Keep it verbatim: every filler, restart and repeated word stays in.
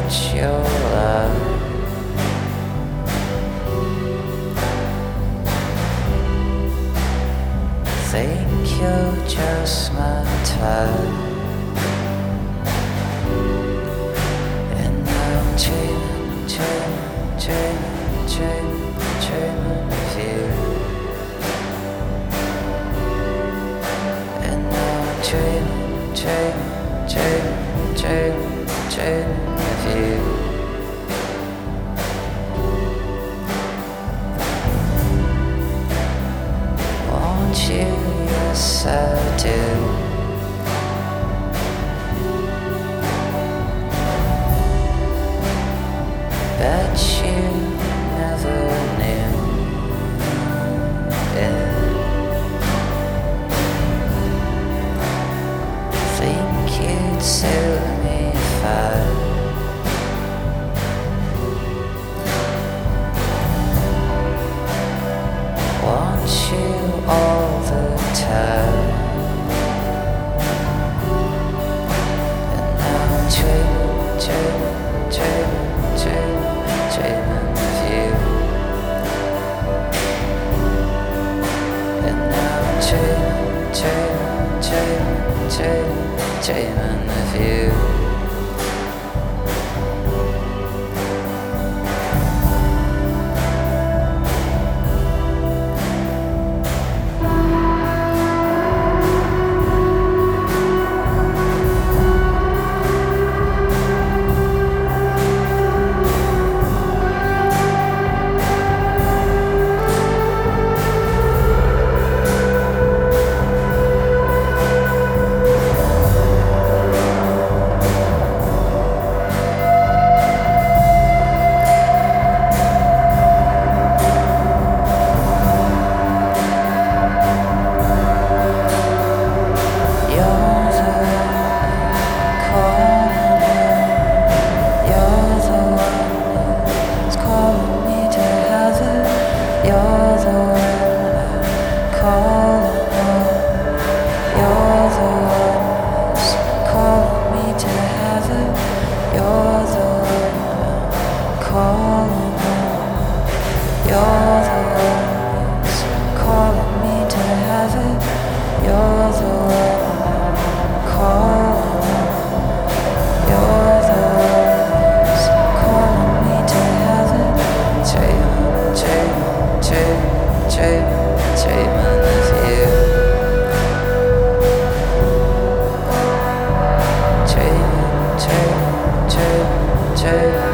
get your love. Think you're just my type, and I'm dreaming, dreaming, dreaming, dreaming, dreaming of you. And now I'm dreaming, dreaming, dreaming, dreaming, dreaming of you. Want you, yes I do. Bet you never knew it. Think you'd suit me if I want you all the time. And now I'm dreaming, dreaming, dreaming, dreaming, dreaming of you. And now I'm dreaming, dreaming, dreaming, dreaming, dreaming of you. Dreaming, dreaming, dreaming, dreaming.